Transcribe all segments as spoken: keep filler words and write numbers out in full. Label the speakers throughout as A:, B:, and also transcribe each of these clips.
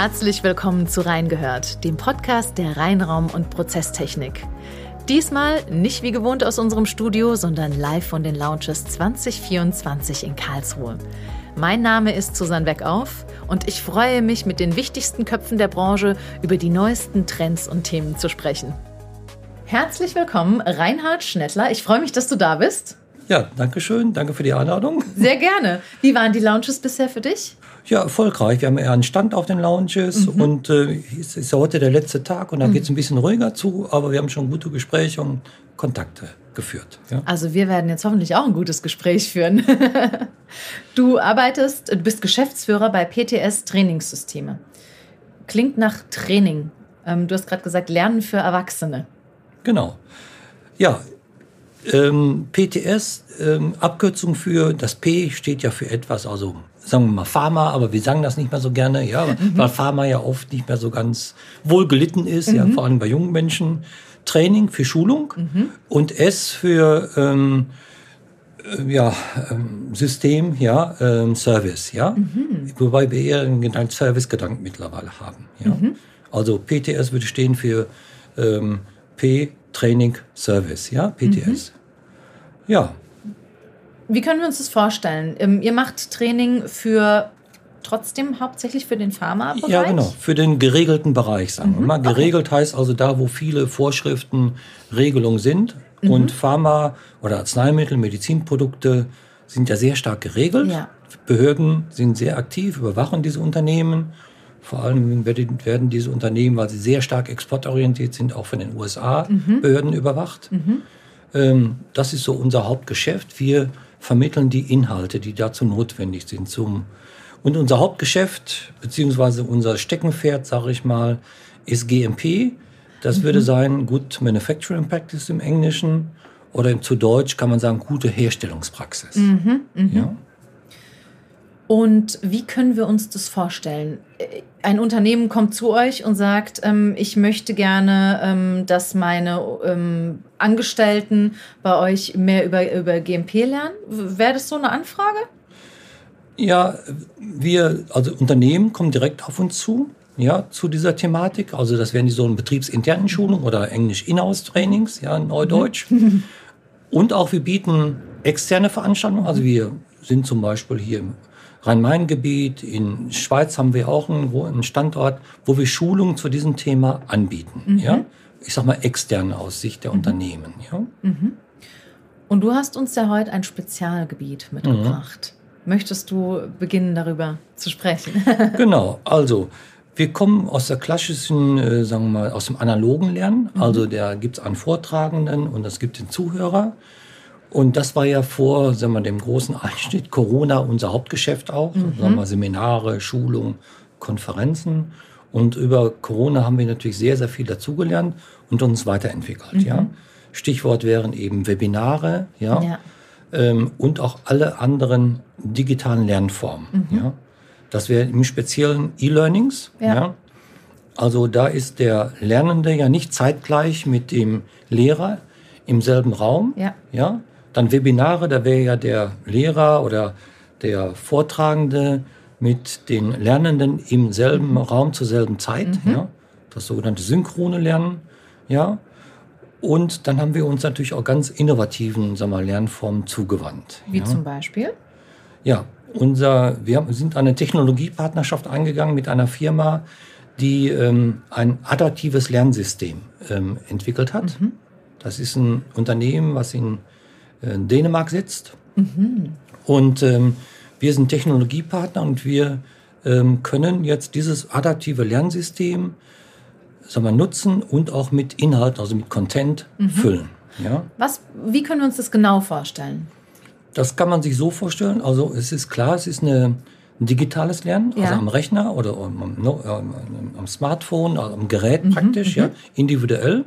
A: Herzlich willkommen zu Reingehört, dem Podcast der Reinraum- und Prozesstechnik. Diesmal nicht wie gewohnt aus unserem Studio, sondern live von den Lounges zwanzig vierundzwanzig in Karlsruhe. Mein Name ist Susanne Weckauf und ich freue mich, mit den wichtigsten Köpfen der Branche über die neuesten Trends und Themen zu sprechen. Herzlich willkommen, Reinhard Schnettler. Ich freue mich, dass du da bist.
B: Ja, danke schön. Danke für die Einladung.
A: Sehr gerne. Wie waren die Lounges bisher für dich?
B: Ja, erfolgreich. Wir haben eher einen Stand auf den Lounges mhm. und äh, es ist ja heute der letzte Tag und da mhm. geht es ein bisschen ruhiger zu, aber wir haben schon gute Gespräche und Kontakte geführt. Ja.
A: Also wir werden jetzt hoffentlich auch ein gutes Gespräch führen. Du arbeitest, du bist Geschäftsführer bei P T S Trainingssysteme. Klingt nach Training. Ähm, du hast gerade gesagt, Lernen für Erwachsene.
B: Genau. Ja, ähm, P T S, ähm, Abkürzung für, das P steht ja für etwas, also sagen wir mal Pharma, aber wir sagen das nicht mehr so gerne, ja, mhm. weil Pharma ja oft nicht mehr so ganz wohl gelitten ist, mhm. ja, vor allem bei jungen Menschen. Training für Schulung mhm. und S für ähm, äh, ja, ähm, System, ja, ähm, Service, ja, mhm. wobei wir eher einen Service-Gedanken mittlerweile haben. Ja. Mhm. Also P T S würde stehen für ähm, P, Training, Service, ja, P T S. Mhm. Ja.
A: Wie können wir uns das vorstellen? Ähm, ihr macht Training für trotzdem hauptsächlich für den Pharma-Bereich?
B: Ja, genau, für den geregelten Bereich, sagen mhm. wir mal. Geregelt okay. heißt also da, wo viele Vorschriften, Regelungen sind. Mhm. Und Pharma oder Arzneimittel, Medizinprodukte sind ja sehr stark geregelt. Ja. Behörden sind sehr aktiv, überwachen diese Unternehmen. Vor allem werden diese Unternehmen, weil sie sehr stark exportorientiert sind, auch von den U S A-Behörden mhm. überwacht. Mhm. Ähm, das ist so unser Hauptgeschäft. Wir vermitteln die Inhalte, die dazu notwendig sind. Zum Und unser Hauptgeschäft, beziehungsweise unser Steckenpferd, sage ich mal, ist G M P. Das mhm. würde sein Good Manufacturing Practice im Englischen. Oder zu Deutsch kann man sagen, gute Herstellungspraxis. Mhm. Mhm. Ja?
A: Und wie können wir uns das vorstellen? Ein Unternehmen kommt zu euch und sagt, ähm, ich möchte gerne, ähm, dass meine ähm, Angestellten bei euch mehr über, über G M P lernen. Wäre das so eine Anfrage?
B: Ja, wir, also Unternehmen kommen direkt auf uns zu, ja, zu dieser Thematik. Also das wären die so betriebsinternen Schulungen oder Englisch Inhouse-Trainings, ja, Neudeutsch. Mhm. Und auch wir bieten externe Veranstaltungen. Also wir sind zum Beispiel hier im Rhein-Main-Gebiet, in Schweiz haben wir auch einen Standort, wo wir Schulungen zu diesem Thema anbieten. Mhm. Ja? Ich sag mal externe aus Sicht der mhm. Unternehmen. Ja?
A: Mhm. Und du hast uns ja heute ein Spezialgebiet mitgebracht. Mhm. Möchtest du beginnen, darüber zu sprechen? Genau,
B: also wir kommen aus der klassischen, äh, sagen wir mal, aus dem analogen Lernen. Mhm. Also da gibt es einen Vortragenden und es gibt den Zuhörer. Und das war ja vor, sagen wir, dem großen Einschnitt Corona unser Hauptgeschäft auch. Mhm. Sagen wir, Seminare, Schulungen, Konferenzen. Und über Corona haben wir natürlich sehr, sehr viel dazugelernt und uns weiterentwickelt. Mhm. Ja. Stichwort wären eben Webinare, ja. ja. Ähm, und auch alle anderen digitalen Lernformen. Mhm. Ja. Das wäre im Speziellen E-Learnings. Ja. Ja. Also da ist der Lernende ja nicht zeitgleich mit dem Lehrer im selben Raum. Ja. Ja. Dann Webinare, da wäre ja der Lehrer oder der Vortragende mit den Lernenden im selben mhm. Raum zur selben Zeit. Mhm. Ja. Das sogenannte synchrone Lernen. Ja. Und dann haben wir uns natürlich auch ganz innovativen, sagen wir mal, Lernformen zugewandt.
A: Wie
B: ja.
A: zum Beispiel?
B: Ja, unser, wir sind eine Technologiepartnerschaft eingegangen mit einer Firma, die ähm, ein adaptives Lernsystem ähm, entwickelt hat. Mhm. Das ist ein Unternehmen, was in äh, Dänemark sitzt. Mhm. Und ähm, wir sind Technologiepartner und wir ähm, können jetzt dieses adaptive Lernsystem, sagen wir, nutzen und auch mit Inhalt, also mit Content mhm. füllen. Ja?
A: Was, wie können wir uns das genau vorstellen?
B: Das kann man sich so vorstellen. Also es ist klar, es ist eine, ein digitales Lernen, ja. also am Rechner oder am, am, am Smartphone, also am Gerät mhm. praktisch, mhm. ja, individuell.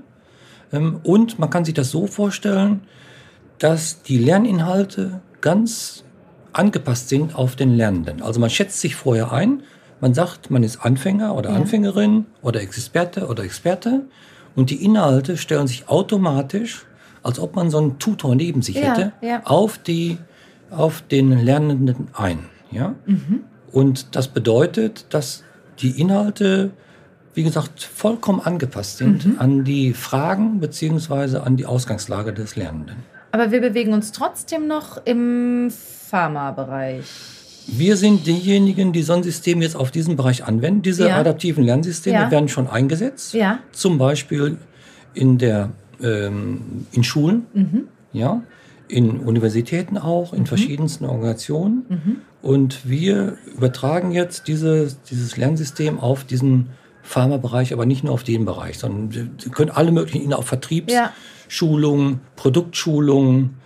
B: Und man kann sich das so vorstellen, dass die Lerninhalte ganz angepasst sind auf den Lernenden. Also man schätzt sich vorher ein, man sagt, man ist Anfänger oder ja. Anfängerin oder Experte oder Experte und die Inhalte stellen sich automatisch, als ob man so einen Tutor neben sich ja, hätte, ja. auf die, auf den Lernenden ein. Ja? Mhm. Und das bedeutet, dass die Inhalte, wie gesagt, vollkommen angepasst sind mhm. an die Fragen bzw. an die Ausgangslage des Lernenden.
A: Aber wir bewegen uns trotzdem noch im Pharma-Bereich.
B: Wir sind diejenigen, die so ein System jetzt auf diesen Bereich anwenden. Diese ja. adaptiven Lernsysteme ja. werden schon eingesetzt, ja. zum Beispiel in, der, ähm, in Schulen, mhm. ja, in Universitäten auch, in mhm. verschiedensten Organisationen. Mhm. Und wir übertragen jetzt diese, dieses Lernsystem auf diesen Pharma-Bereich, aber nicht nur auf den Bereich, sondern Sie können alle möglichen, auch Vertriebsschulungen, ja. Produktschulungen,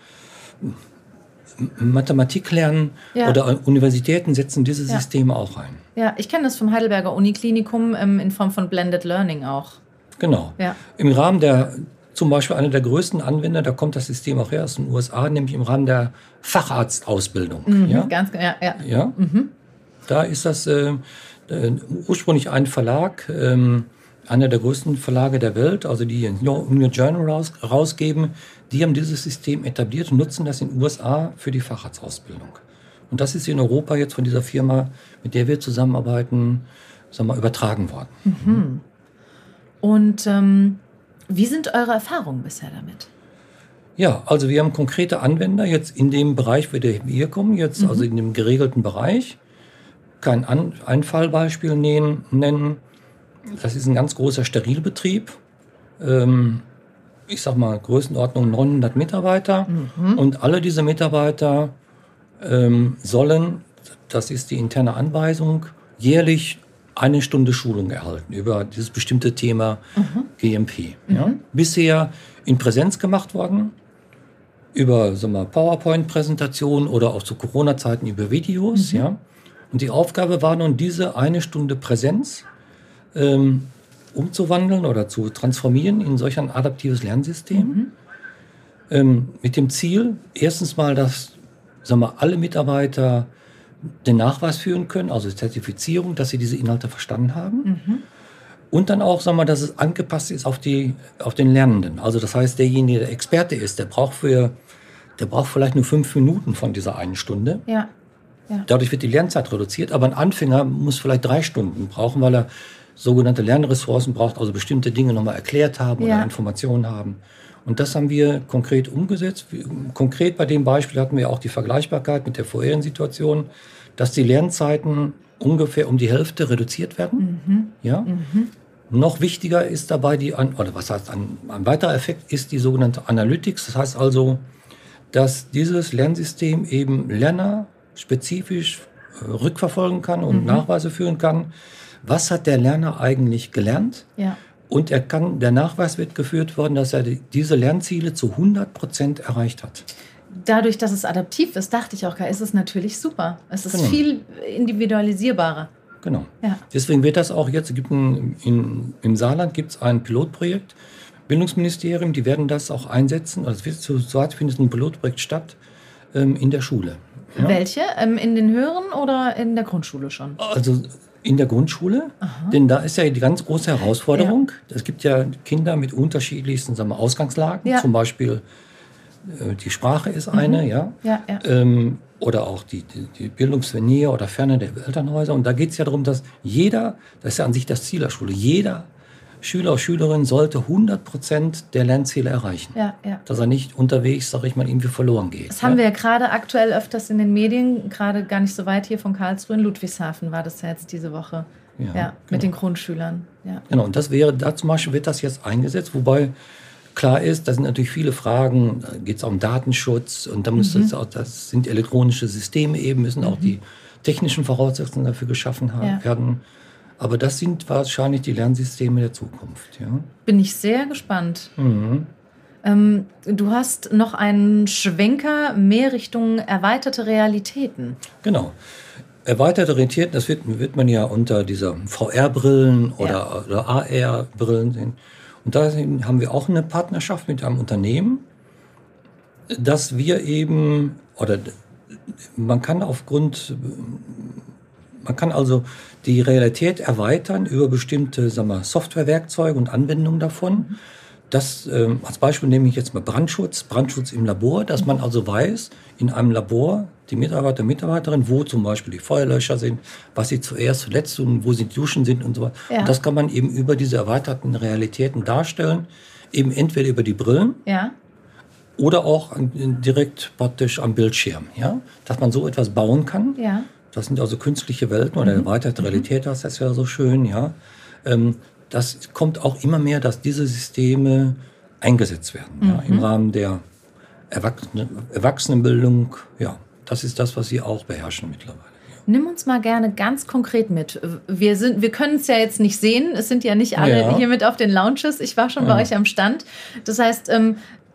B: Mathematik lernen ja. oder Universitäten setzen diese ja. Systeme auch ein.
A: Ja, ich kenne das vom Heidelberger Uniklinikum ähm, in Form von Blended Learning auch.
B: Genau. Ja. Im Rahmen der, zum Beispiel einer der größten Anwender, da kommt das System auch her aus den U S A, nämlich im Rahmen der Facharztausbildung.
A: Mhm,
B: ja?
A: Ganz, ja, ja.
B: ja? Mhm. Da ist das äh, äh, ursprünglich ein Verlag, ähm, einer der größten Verlage der Welt, also die New Journal raus, rausgeben, die haben dieses System etabliert und nutzen das in den U S A für die Facharztausbildung. Und das ist in Europa jetzt von dieser Firma, mit der wir zusammenarbeiten, sagen wir mal, übertragen worden.
A: Mhm. Und ähm, wie sind eure Erfahrungen bisher damit?
B: Ja, also wir haben konkrete Anwender jetzt in dem Bereich, wo wir hier kommen, jetzt mhm. also in dem geregelten Bereich. Kein An- ein Fallbeispiel nennen, nennen. Das ist ein ganz großer Sterilbetrieb. Ähm, ich sag mal, Größenordnung neunhundert Mitarbeiter. Mhm. Und alle diese Mitarbeiter ähm, sollen, das ist die interne Anweisung, jährlich eine Stunde Schulung erhalten über dieses bestimmte Thema mhm. G M P. Mhm. Ja. Bisher in Präsenz gemacht worden, über sagen wir, PowerPoint-Präsentationen oder auch zu Corona-Zeiten über Videos. Mhm. Ja. Und die Aufgabe war nun, diese eine Stunde Präsenz ähm, umzuwandeln oder zu transformieren in solch ein adaptives Lernsystem. Mhm. Ähm, mit dem Ziel, erstens mal, dass sagen wir, alle Mitarbeiter den Nachweis führen können, also Zertifizierung, dass sie diese Inhalte verstanden haben. Mhm. Und dann auch, sagen wir, dass es angepasst ist auf, die, auf den Lernenden. Also das heißt, derjenige, der Experte ist, der braucht, für, der braucht vielleicht nur fünf Minuten von dieser einen Stunde.
A: Ja. Ja.
B: Dadurch wird die Lernzeit reduziert, aber ein Anfänger muss vielleicht drei Stunden brauchen, weil er sogenannte Lernressourcen braucht, also bestimmte Dinge nochmal erklärt haben ja. oder Informationen haben. Und das haben wir konkret umgesetzt. Konkret bei dem Beispiel hatten wir auch die Vergleichbarkeit mit der vorherigen Situation, dass die Lernzeiten ungefähr um die Hälfte reduziert werden. Mhm. Ja? Mhm. Noch wichtiger ist dabei, die, oder was heißt ein, ein weiterer Effekt ist die sogenannte Analytics. Das heißt also, dass dieses Lernsystem eben Lerner spezifisch äh, rückverfolgen kann und mhm. Nachweise führen kann. Was hat der Lerner eigentlich gelernt? Ja. Und er kann, der Nachweis wird geführt worden, dass er die, diese Lernziele zu hundert Prozent erreicht hat.
A: Dadurch, dass es adaptiv ist, dachte ich auch, ist es natürlich super. Es ist genau. viel individualisierbarer.
B: Genau.
A: Ja.
B: Deswegen wird das auch jetzt, gibt ein, in, im Saarland gibt es ein Pilotprojekt, Bildungsministerium, die werden das auch einsetzen. Also es wird zurzeit findet ein Pilotprojekt statt ähm, in der Schule.
A: Ja? Welche? Ähm, in den Höheren oder in der Grundschule schon?
B: Also in der Grundschule, aha. denn da ist ja die ganz große Herausforderung. Ja. Es gibt ja Kinder mit unterschiedlichsten sagen wir, Ausgangslagen. Ja. Zum Beispiel äh, die Sprache ist eine, mhm. ja.
A: ja, ja.
B: Ähm, oder auch die, die, die Bildungsnähe oder Ferne der Elternhäuser. Und da geht es ja darum, dass jeder, das ist ja an sich das Ziel der Schule, jeder Schüler oder Schülerin sollte hundert Prozent der Lernziele erreichen.
A: Ja, ja.
B: Dass er nicht unterwegs, sag ich mal, irgendwie verloren geht.
A: Das haben ja? wir ja gerade aktuell öfters in den Medien, gerade gar nicht so weit hier von Karlsruhe, in Ludwigshafen war das ja jetzt diese Woche. Ja, ja genau. Mit den Grundschülern. Ja.
B: Genau, und das wäre, da zum Beispiel wird das jetzt eingesetzt, wobei klar ist, da sind natürlich viele Fragen, da geht es auch um Datenschutz und da muss mhm. das, auch, das sind elektronische Systeme eben, müssen mhm. auch die technischen Voraussetzungen dafür geschaffen haben, ja. werden. Aber das sind wahrscheinlich die Lernsysteme der Zukunft. Ja?
A: Bin ich sehr gespannt. Mhm. Ähm, du hast noch einen Schwenker mehr Richtung erweiterte Realitäten.
B: Genau. Erweiterte Realitäten, das wird, wird man ja unter dieser V R-Brillen oder, ja. oder A R-Brillen sehen. Und da haben wir auch eine Partnerschaft mit einem Unternehmen, dass wir eben, oder man kann aufgrund, man kann also die Realität erweitern über bestimmte sagen wir, Softwarewerkzeuge und Anwendungen davon. Das, äh, als Beispiel nehme ich jetzt mal Brandschutz, Brandschutz im Labor, dass man also weiß, in einem Labor die Mitarbeiter und Mitarbeiterinnen, wo zum Beispiel die Feuerlöscher sind, was sie zuerst, zuletzt und wo sie Duschen sind und so weiter.
A: Ja.
B: Und das kann man eben über diese erweiterten Realitäten darstellen, eben entweder über die Brillen
A: Ja.
B: oder auch direkt praktisch am Bildschirm, ja, dass man so etwas bauen kann.
A: Ja.
B: Das sind also künstliche Welten oder erweiterte Realität, das ist ja so schön, ja. Ähm, das kommt auch immer mehr, dass diese Systeme eingesetzt werden, mhm. ja, im Rahmen der Erwachsenen, Erwachsenenbildung. Ja, das ist das, was sie auch beherrschen mittlerweile. Ja.
A: Nimm uns mal gerne ganz konkret mit. Wir, sind, wir können es ja jetzt nicht sehen. Es sind ja nicht alle
B: Ja.
A: hier mit auf den Lounges. Ich war schon
B: Ja.
A: bei euch am Stand. Das heißt, ähm,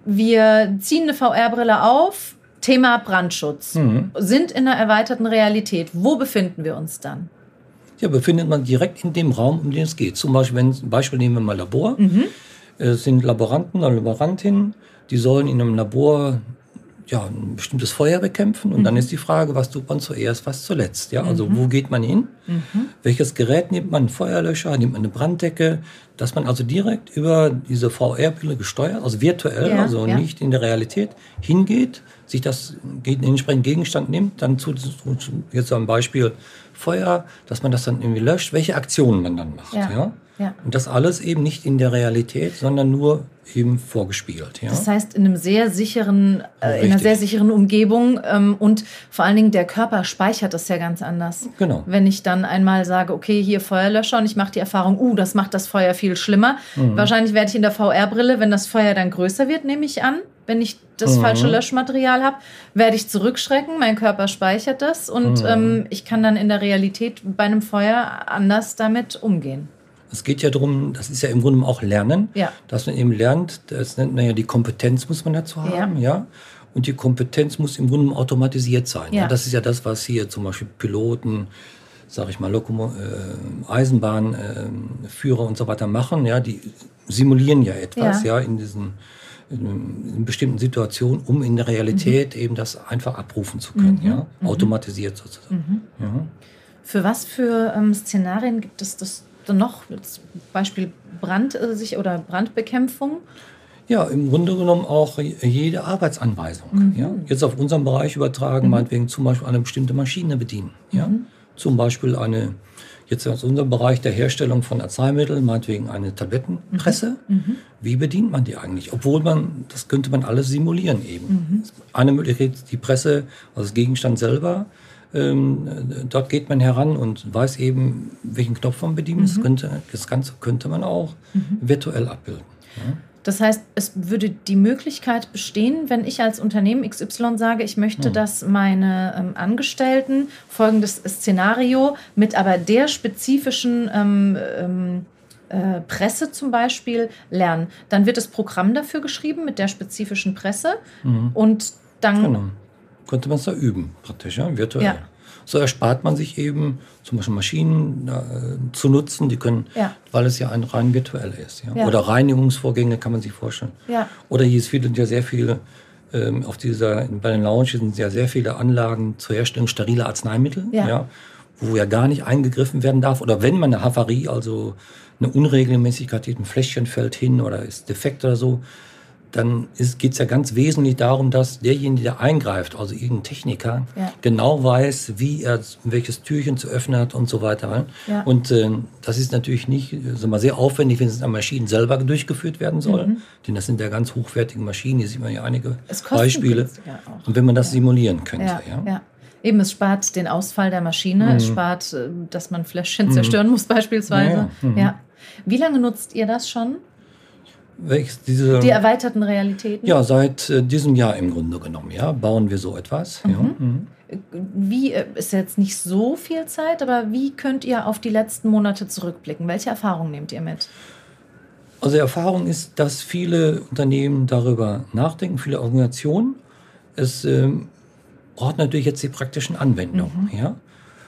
A: wir ziehen eine V R-Brille auf. Thema Brandschutz.
B: Mhm.
A: Sind in einer erweiterten Realität. Wo befinden wir uns dann?
B: Ja, befindet man direkt in dem Raum, um den es geht. Zum Beispiel, wenn, ein Beispiel nehmen wir mal Labor.
A: Mhm.
B: Es sind Laboranten oder Laborantinnen, die sollen in einem Labor ja, ein bestimmtes Feuer bekämpfen. Und mhm. dann ist die Frage, was tut man zuerst, was zuletzt. Ja? Also mhm. wo geht man hin? Mhm. Welches Gerät nimmt man? Einen Feuerlöscher, nimmt man eine Branddecke? Dass man also direkt über diese V R-Brille gesteuert, also virtuell,
A: ja,
B: also
A: ja.
B: nicht in der Realität, hingeht, sich das den entsprechenden Gegenstand nimmt, dann zu, jetzt so ein Beispiel Feuer, dass man das dann irgendwie löscht, welche Aktionen man dann macht.
A: Ja.
B: Ja?
A: Ja.
B: Und das alles eben nicht in der Realität, sondern nur eben vorgespielt. Ja?
A: Das heißt, in einem sehr sicheren, äh, in einer
B: Richtig.
A: sehr sicheren Umgebung ähm, und vor allen Dingen der Körper speichert das ja ganz anders.
B: Genau.
A: Wenn ich dann einmal sage, okay, hier Feuerlöscher und ich mache die Erfahrung, uh, das macht das Feuer viel schlimmer.
B: Mhm.
A: Wahrscheinlich werde ich in der V R-Brille, wenn das Feuer dann größer wird, nehme ich an, wenn ich das
B: Mhm.
A: falsche Löschmaterial habe, werde ich zurückschrecken, mein Körper speichert das und
B: Mhm.
A: ähm, ich kann dann in der Realität bei einem Feuer anders damit umgehen.
B: Es geht ja darum, das ist ja im Grunde auch Lernen,
A: Ja.
B: dass man eben lernt, das nennt man ja die Kompetenz muss man dazu haben, ja. ja? Und die Kompetenz muss im Grunde automatisiert sein.
A: Ja.
B: Ja? Das ist ja das, was hier zum Beispiel Piloten, sage ich mal, Lokomo äh, Eisenbahnführer äh, und so weiter machen. Ja? Die simulieren ja etwas,
A: Ja.
B: ja, in diesen in, in bestimmten Situationen, um in der Realität mhm. eben das einfach abrufen zu können,
A: Mhm.
B: ja?
A: Mhm.
B: Automatisiert sozusagen.
A: Mhm.
B: Ja?
A: Für was für ähm, Szenarien gibt es das dann noch? Jetzt Beispiel Brand äh, sich oder Brandbekämpfung?
B: Ja, im Grunde genommen auch jede Arbeitsanweisung.
A: Mhm.
B: Ja? Jetzt auf unseren Bereich übertragen,
A: Mhm.
B: meinetwegen zum Beispiel eine bestimmte Maschine bedienen. Ja?
A: Mhm.
B: Zum Beispiel eine, jetzt aus unserem Bereich der Herstellung von Arzneimitteln, meinetwegen eine Tablettenpresse.
A: Mhm.
B: Wie bedient man die eigentlich? Obwohl man, das könnte man alles simulieren eben.
A: Mhm.
B: Eine Möglichkeit, die Presse, also das Gegenstand selber, ähm, dort geht man heran und weiß eben, welchen Knopf man bedienen muss.
A: Mhm.
B: Das, könnte, das Ganze könnte man auch
A: Mhm.
B: virtuell abbilden. Ja?
A: Das heißt, es würde die Möglichkeit bestehen, wenn ich als Unternehmen X Y sage, ich möchte,
B: Mhm.
A: dass meine ähm, Angestellten folgendes Szenario mit aber der spezifischen ähm, ähm, äh, Presse zum Beispiel lernen. Dann wird das Programm dafür geschrieben mit der spezifischen Presse
B: Mhm.
A: und dann...
B: Genau. Könnte man es da üben, praktisch, ja, virtuell.
A: Ja.
B: So erspart man sich eben, zum Beispiel Maschinen äh, zu nutzen, die können,
A: Ja.
B: weil es ja ein rein virtuell ist. Ja?
A: Ja.
B: Oder Reinigungsvorgänge kann man sich vorstellen.
A: Ja.
B: Oder hier sind ja sehr viele, ähm, auf dieser, bei den Lounges sind ja sehr viele Anlagen zur Herstellung steriler Arzneimittel,
A: Ja.
B: ja, wo ja gar nicht eingegriffen werden darf. Oder wenn man eine Havarie, also eine Unregelmäßigkeit, ein Fläschchen fällt hin oder ist defekt oder so, dann geht es ja ganz wesentlich darum, dass derjenige, der eingreift, also irgendein Techniker,
A: Ja.
B: genau weiß, wie er welches Türchen zu öffnen hat und so weiter.
A: Ja.
B: Und äh, das ist natürlich nicht sagen wir, sehr aufwendig, wenn es an Maschinen selber durchgeführt werden soll.
A: Mhm.
B: Denn das sind ja ganz hochwertige Maschinen, hier sieht man ja einige
A: Es
B: Beispiele.
A: kostengünstiger auch.
B: Und wenn man das
A: Ja.
B: simulieren könnte.
A: Ja,
B: Ja.
A: ja. Eben, es spart den Ausfall der Maschine,
B: Mhm.
A: es spart, äh, dass man Fläschchen zerstören muss beispielsweise.
B: Ja, ja. Mhm.
A: Ja. Wie lange nutzt ihr das schon?
B: Welches, diese,
A: Die erweiterten Realitäten?
B: ja, seit äh, diesem Jahr im Grunde genommen, ja, bauen wir so etwas. Ja. Mhm.
A: Wie, äh, ist jetzt nicht so viel Zeit, aber wie könnt ihr auf die letzten Monate zurückblicken? Welche Erfahrungen nehmt ihr mit?
B: Also die Erfahrung ist, dass viele Unternehmen darüber nachdenken, viele Organisationen. Es ähm, braucht natürlich jetzt die praktischen Anwendungen.
A: Mhm.
B: Ja?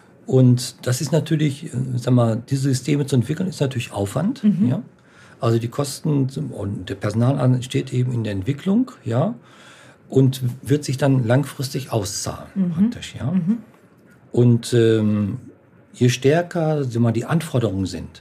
B: Und das ist natürlich, äh, sag mal, diese Systeme zu entwickeln, ist natürlich Aufwand.
A: Mhm.
B: Ja? Also die Kosten zum- und der Personal steht eben in der Entwicklung, ja, und wird sich dann langfristig auszahlen,
A: Mhm.
B: praktisch, ja.
A: Mhm.
B: Und ähm, je stärker sag mal, die Anforderungen sind,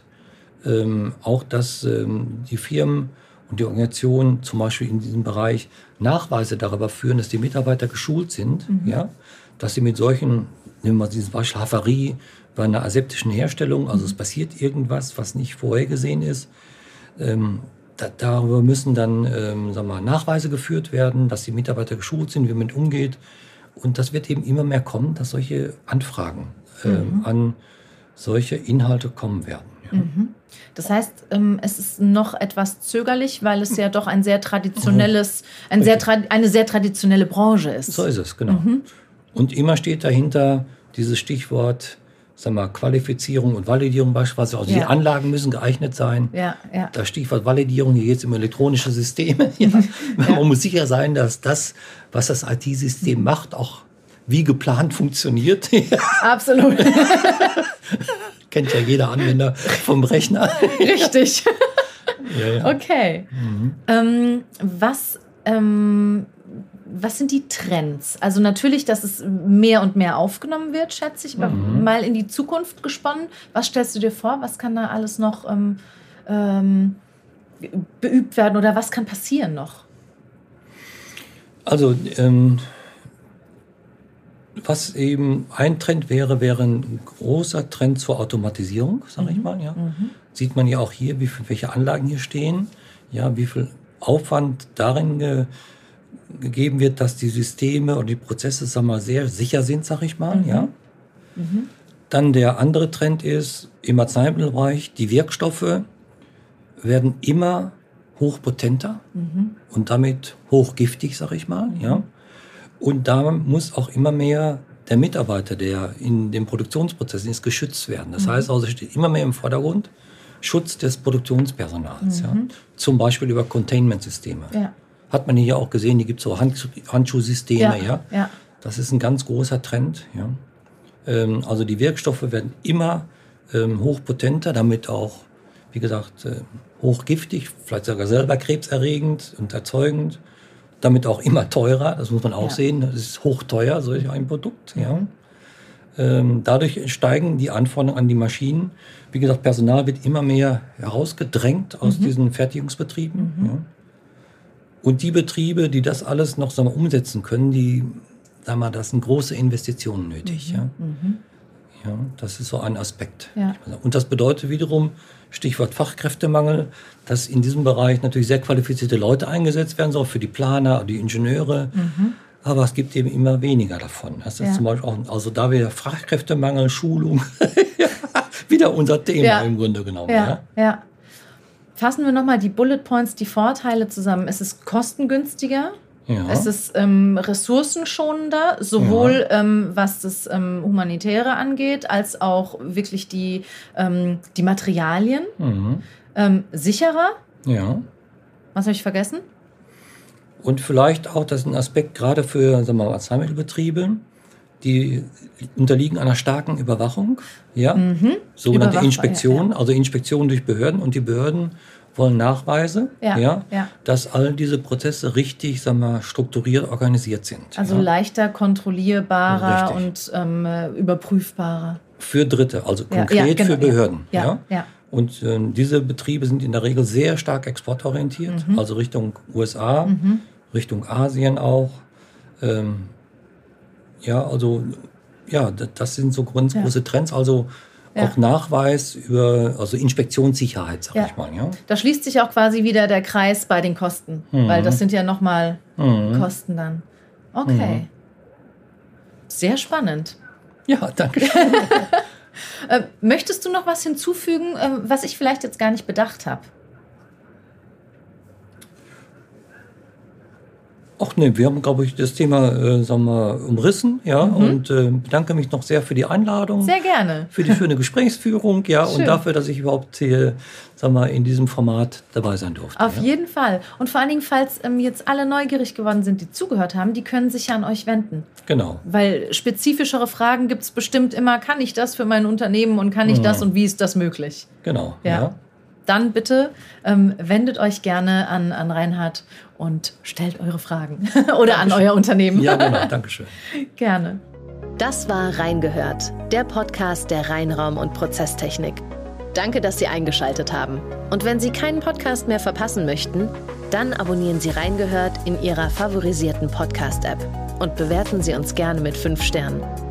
B: ähm, auch dass ähm, die Firmen und die Organisationen zum Beispiel in diesem Bereich Nachweise darüber führen, dass die Mitarbeiter geschult sind,
A: Mhm.
B: ja, dass sie mit solchen, nehmen wir dieses Beispiel Havarie bei einer aseptischen Herstellung, also es passiert irgendwas, was nicht vorhergesehen ist, ähm, da, darüber müssen dann ähm, sagen wir mal, Nachweise geführt werden, dass die Mitarbeiter geschult sind, wie man damit umgeht. Und das wird eben immer mehr kommen, dass solche Anfragen ähm, mhm. an solche Inhalte kommen werden. Ja.
A: Mhm. Das heißt, ähm, es ist noch etwas zögerlich, weil es ja doch ein sehr traditionelles, ein sehr tra- eine sehr traditionelle Branche ist.
B: So ist es, genau. Mhm. Und immer steht dahinter dieses Stichwort, sagen wir, Qualifizierung und Validierung beispielsweise. Also ja. die Anlagen müssen geeignet sein. Ja, ja. Das Stichwort Validierung, hier geht es um elektronische Systeme. Ja. Ja. Man muss sicher sein, dass das, was das I T-System mhm. macht, auch wie geplant funktioniert.
A: Absolut.
B: Kennt ja jeder Anwender vom Rechner.
A: Richtig.
B: Ja, ja.
A: Okay. Mhm. Ähm, was... Ähm, Was sind die Trends? Also natürlich, dass es mehr und mehr aufgenommen wird, schätze ich. Mhm. Mal in die Zukunft gesponnen. Was stellst du dir vor? Was kann da alles noch ähm, ähm, beübt werden oder was kann passieren noch?
B: Also ähm, was eben ein Trend wäre, wäre ein großer Trend zur Automatisierung, sage mhm. ich mal. Ja. Mhm. Sieht man ja auch hier, wie viel, welche Anlagen hier stehen, ja, wie viel Aufwand darin ge gegeben wird, dass die Systeme und die Prozesse, sagen wir mal, sehr sicher sind, sag ich mal. Mhm. Ja. Mhm. Dann der andere Trend ist, im Arzneimittelbereich, die Wirkstoffe werden immer hochpotenter mhm. und damit hochgiftig, sag ich mal. Mhm. Ja. Und da muss auch immer mehr der Mitarbeiter, der in dem Produktionsprozess ist, geschützt werden. Das mhm. heißt also, steht immer mehr im Vordergrund Schutz des Produktionspersonals. Mhm. Ja. Zum Beispiel über Containment-Systeme. Ja. Hat man hier auch gesehen, die gibt es so Hand, Handschuhsysteme. Ja, ja. Ja. Das ist ein ganz großer Trend. Ja. Ähm, also die Wirkstoffe werden immer ähm, hochpotenter, damit auch, wie gesagt, äh, hochgiftig, vielleicht sogar selber krebserregend und erzeugend. Damit auch immer teurer, das muss man auch ja. sehen. Das ist hochteuer, solch ein Produkt. Mhm. Ja. Ähm, dadurch steigen die Anforderungen an die Maschinen. Wie gesagt, Personal wird immer mehr herausgedrängt aus mhm. diesen Fertigungsbetrieben. Mhm. Ja. Und die Betriebe, die das alles noch sagen wir, umsetzen können, die, sagen wir, das sind große Investitionen nötig. Mhm. Ja. Mhm. Ja, das ist so ein Aspekt. Ja. Und das bedeutet wiederum, Stichwort Fachkräftemangel, dass in diesem Bereich natürlich sehr qualifizierte Leute eingesetzt werden, so für die Planer, die Ingenieure. Mhm. Aber es gibt eben immer weniger davon. Das ist ja. zum Beispiel auch, also da wieder Fachkräftemangel, Schulung, wieder unser Thema ja. im Grunde genommen.
A: Ja.
B: Ja.
A: Ja. Fassen wir nochmal die Bullet Points, die Vorteile zusammen. Es ist kostengünstiger, ja. es ist ähm, ressourcenschonender, sowohl ja. ähm, was das ähm, Humanitäre angeht, als auch wirklich die, ähm, die Materialien. Mhm. Ähm, sicherer.
B: Ja.
A: Was habe ich vergessen?
B: Und vielleicht auch, das ist ein Aspekt gerade für sagen wir mal, Arzneimittelbetriebe, die unterliegen einer starken Überwachung, ja, mhm. sogenannte Inspektion, ja, ja. also Inspektion durch Behörden, und die Behörden wollen Nachweise, ja, ja, ja. dass all diese Prozesse richtig, sagen wir, strukturiert organisiert sind.
A: Also
B: ja.
A: leichter kontrollierbarer richtig. und ähm, überprüfbarer.
B: Für Dritte, also konkret ja, ja, genau, für Behörden. Ja, ja. ja. Und äh, diese Betriebe sind in der Regel sehr stark exportorientiert, mhm. also Richtung U S A, mhm. Richtung Asien auch. Ähm, ja, also ja, das sind so ganz ja. große Trends. Also ja. auch Nachweis über, also Inspektionssicherheit, sag ja. ich mal. Ja.
A: Da schließt sich auch quasi wieder der Kreis bei den Kosten, mhm. weil das sind ja nochmal mhm. Kosten dann. Okay. Mhm. Sehr spannend.
B: Ja, danke.
A: äh, möchtest du noch was hinzufügen, äh, was ich vielleicht jetzt gar nicht bedacht habe?
B: Ach nee, wir haben, glaube ich, das Thema äh, sagen wir, umrissen, ja, mhm. und äh, bedanke mich noch sehr für die Einladung.
A: Sehr gerne.
B: Für die schöne Gesprächsführung, ja, Schön. Und dafür, dass ich überhaupt hier, sagen wir, in diesem Format dabei sein durfte.
A: Auf
B: ja.
A: jeden Fall. Und vor allen Dingen, falls ähm, jetzt alle neugierig geworden sind, die zugehört haben, die können sich ja an euch wenden.
B: Genau.
A: Weil spezifischere Fragen gibt es bestimmt immer, kann ich das für mein Unternehmen und kann ich mhm. das und wie ist das möglich?
B: Genau,
A: ja. ja. Dann bitte ähm, wendet euch gerne an, an Reinhard und stellt eure Fragen. Oder Dankeschön. An euer Unternehmen.
B: Ja, genau. Dankeschön.
A: Gerne.
C: Das war Reingehört, der Podcast der Reinraum- und Prozesstechnik. Danke, dass Sie eingeschaltet haben. Und wenn Sie keinen Podcast mehr verpassen möchten, dann abonnieren Sie Reingehört in Ihrer favorisierten Podcast-App. und bewerten Sie uns gerne mit fünf Sternen.